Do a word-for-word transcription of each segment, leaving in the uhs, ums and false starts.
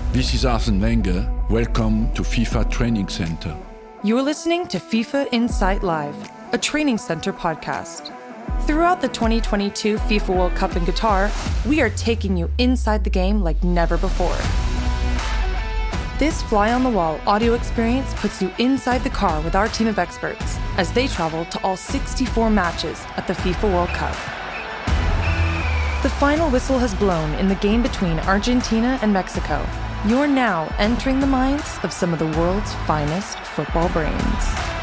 This is Arsene Wenger. Welcome to FIFA Training Center. You're listening to FIFA Insight Live, a training center podcast. Throughout the twenty twenty-two FIFA World Cup in Qatar, we are taking you inside the game like never before. This fly-on-the-wall audio experience puts you inside the car with our team of experts as they travel to all sixty-four matches at the FIFA World Cup. The final whistle has blown in the game between Argentina and Mexico. You're now entering the minds of some of the world's finest football brains.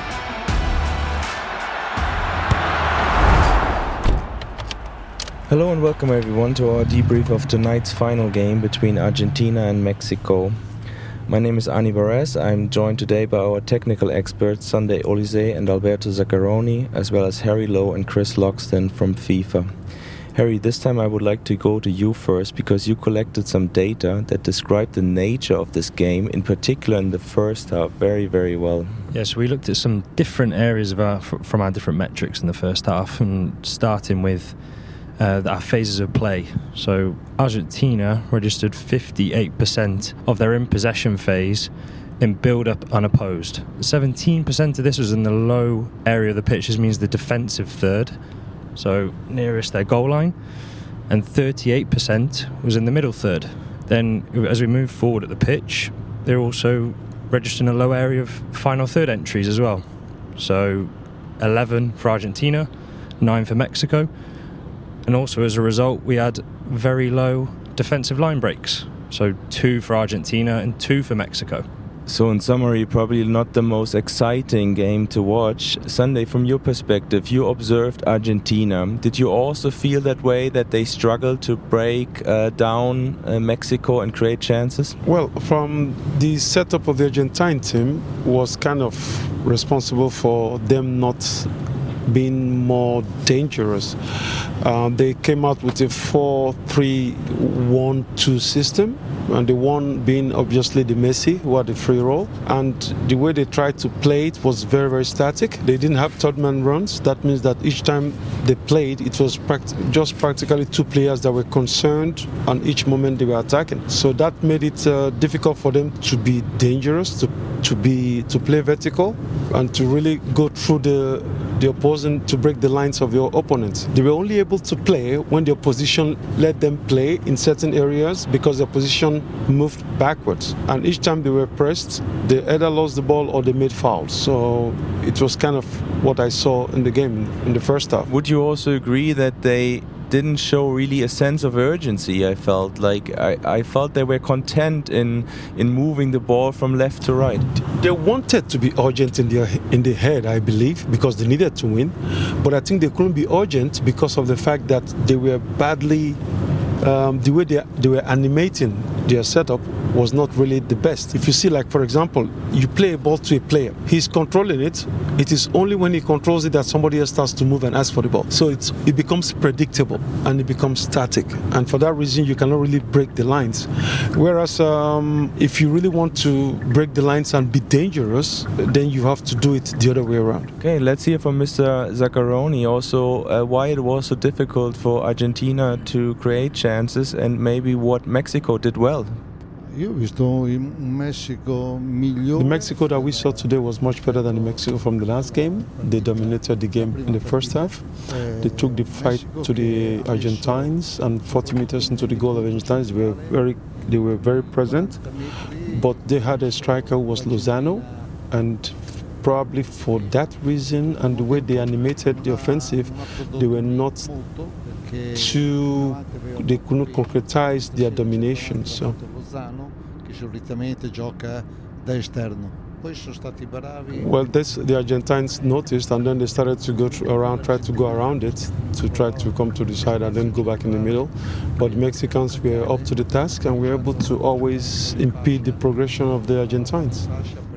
Hello and welcome everyone to our debrief of tonight's final game between Argentina and Mexico. My name is Ani Barres. I'm joined today by our technical experts Sunday Olise and Alberto Zaccaroni, as well as Harry Lowe and Chris Loxton from FIFA. Harry, this time I would like to go to you first because you collected some data that described the nature of this game, in particular in the first half, very, very well. Yes, we looked at some different areas of our, from our different metrics in the first half, and starting with uh, our phases of play. So Argentina registered fifty-eight percent of their in-possession phase in build-up unopposed. seventeen percent of this was in the low area of the pitch. This means the defensive third, so nearest their goal line, and thirty-eight percent was in the middle third. Then as we move forward at the pitch, they're also registering a low area of final third entries as well. So eleven for Argentina, nine for Mexico, and also as a result we had very low defensive line breaks. So two for Argentina and two for Mexico. So in summary, probably not the most exciting game to watch. Sunday, from your perspective, you observed Argentina. Did you also feel that way, that they struggled to break uh, down uh, Mexico and create chances? Well, from the setup of the Argentine team was kind of responsible for them not being more dangerous. Uh, they came out with a four three one two system, and the one being obviously the Messi, who had the free roll. And the way they tried to play it was very, very static. They didn't have third man runs. That means that each time they played, it was pract- just practically two players that were concerned on each moment they were attacking. So that made it uh, difficult for them to be dangerous, to to be to play vertical, and to really go through the the opposing, to break the lines of your opponents. They were only able to play when the opposition let them play in certain areas because the opposition moved backwards. And each time they were pressed, they either lost the ball or they made fouls. So it was kind of what I saw in the game in the first half. Would you also agree that they didn't show really a sense of urgency? I felt like I, I felt they were content in in moving the ball from left to right. They wanted to be urgent in their in the head, I believe, because they needed to win. But I think they couldn't be urgent because of the fact that they were badly um, the way they they were animating their setup was not really the best. If you see, like, for example, you play a ball to a player, he's controlling it. It is only when he controls it that somebody else starts to move and ask for the ball. So it's, it becomes predictable and it becomes static. And for that reason, you cannot really break the lines. Whereas um, if you really want to break the lines and be dangerous, then you have to do it the other way around. Okay, let's hear from Mister Zaccaroni also uh, why it was so difficult for Argentina to create chances and maybe what Mexico did well. Io ho visto un Messico migliore. The Mexico that we saw today was much better than the Mexico from the last game. They dominated the game in the first half. They took the fight to the Argentines, and forty meters into the goal of the Argentines, they were very, they were very present. But they had a striker who was Lozano, and probably for that reason and the way they animated the offensive, they were not too, they couldn't concretize their domination. So. Che solitamente gioca da esterno. Poi sono stati bravi. Well, this the Argentines noticed, and then they started to go around, try to go around it, to try to come to the side and then go back in the middle. But the Mexicans were up to the task and were able to always impede the progression of the Argentines.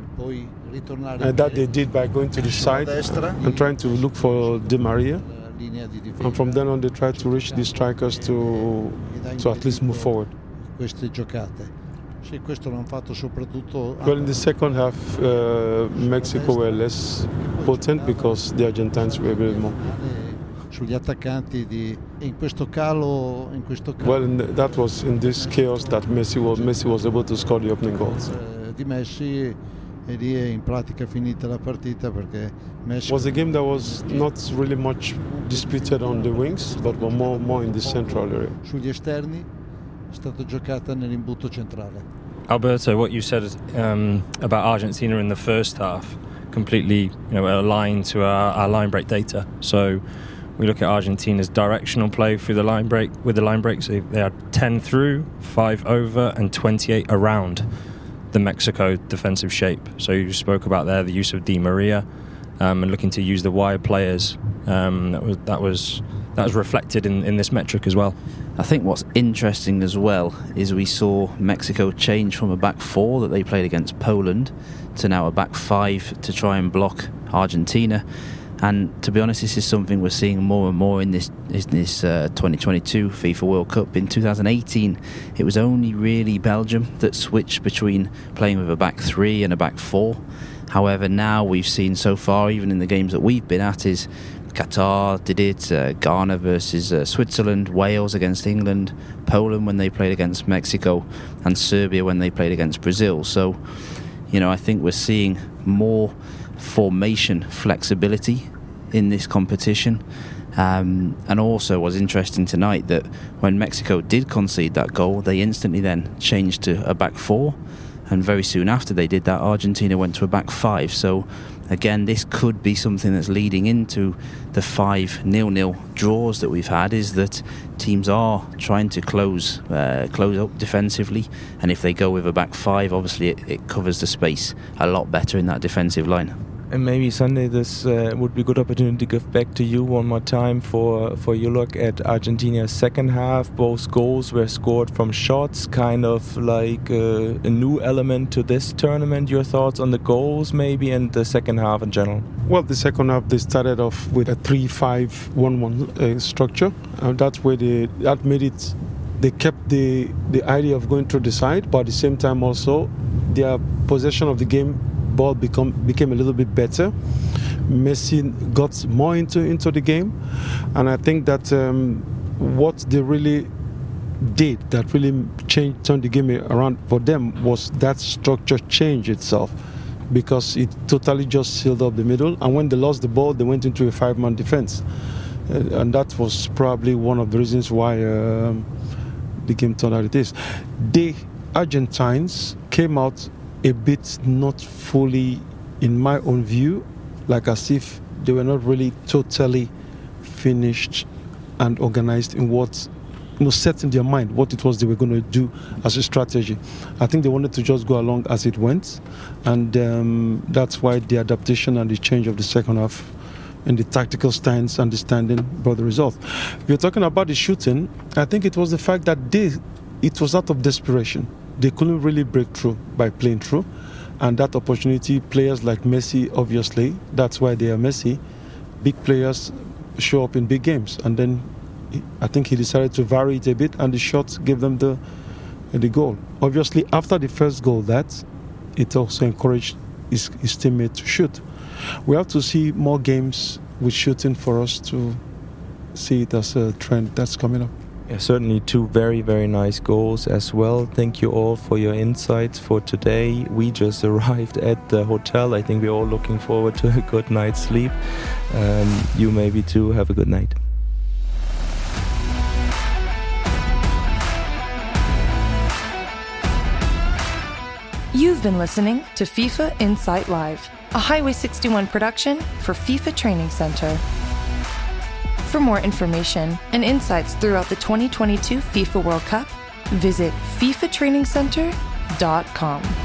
And that they did by going to the side and trying to look for Di Maria. And from then on, they tried to reach the strikers to to at least move forward. Queste giocate. Sì, questo l'hanno fatto soprattutto. Well, in the second half, uh, Mexico were less potent because the Argentines were a bit more. sugli attaccanti di, in questo calo, in questo calo Well, in the, that was in this chaos that Messi was Messi was able to score the opening goals. eh, di Messi, e lì è in pratica finita la partita perché Messi It was a game that was not really much disputed on the wings, but more more in the central area. sugli esterni è stata giocata nell'imbuto centrale. Alberto, what you said um, about Argentina in the first half completely, you know, aligned to our, our line break data. So we look at Argentina's directional play through the line break. With the line breaks, they had ten through, five over, and twenty-eight around the Mexico defensive shape. So you spoke about there the use of Di Maria um, and looking to use the wide players. Um, that was that was that was reflected in, in this metric as well. I think what's interesting as well is we saw Mexico change from a back four that they played against Poland to now a back five to try and block Argentina. And to be honest, this is something we're seeing more and more in this in this uh, twenty twenty-two FIFA World Cup. In two thousand eighteen, it was only really Belgium that switched between playing with a back three and a back four. However, now we've seen so far, even in the games that we've been at, is Qatar did it, uh, Ghana versus uh, Switzerland, Wales against England, Poland when they played against Mexico, and Serbia when they played against Brazil. So, you know, I think we're seeing more formation flexibility in this competition. Um, and also was interesting tonight that when Mexico did concede that goal, they instantly then changed to a back four, and very soon after they did that, Argentina went to a back five. So again, this could be something that's leading into the five nil-nil draws that we've had, is that teams are trying to close uh, close up defensively, and if they go with a back five, obviously it, it covers the space a lot better in that defensive line. And maybe Sunday this uh, would be a good opportunity to give back to you one more time for, for your look at Argentina's second half. Both goals were scored from shots, kind of like uh, a new element to this tournament. Your thoughts on the goals maybe and the second half in general? Well, the second half they started off with a three five one one uh, structure. And that's where they that made it. They kept the the idea of going through the side, but at the same time also their possession of the game ball become became a little bit better. Messi got more into into the game, and I think that um, what they really did that really changed turned the game around for them was that structure change itself, because it totally just sealed up the middle, and when they lost the ball they went into a five-man defense, uh, and that was probably one of the reasons why uh, the game turned out it is. The Argentines came out a bit not fully, in my own view, like as if they were not really totally finished and organized in what, you know, set in their mind what it was they were going to do as a strategy. I think they wanted to just go along as it went, and um, that's why the adaptation and the change of the second half and the tactical stance understanding brought the result. If you're talking about the shooting, I think it was the fact that they, it was out of desperation. They couldn't really break through by playing through, and that opportunity, players like Messi, obviously, that's why they are Messi, big players show up in big games, and then I think he decided to vary it a bit, and the shots gave them the the goal. Obviously, after the first goal, that it also encouraged his, his teammate to shoot. We have to see more games with shooting for us to see it as a trend that's coming up. Yeah, certainly two very, very nice goals as well. Thank you all for your insights for today. We just arrived at the hotel. I think we're all looking forward to a good night's sleep. Um, you maybe too. Have a good night. You've been listening to FIFA Insight Live, a Highway sixty-one production for FIFA Training Center. For more information and insights throughout the twenty twenty-two FIFA World Cup, visit FIFA Training Center dot com.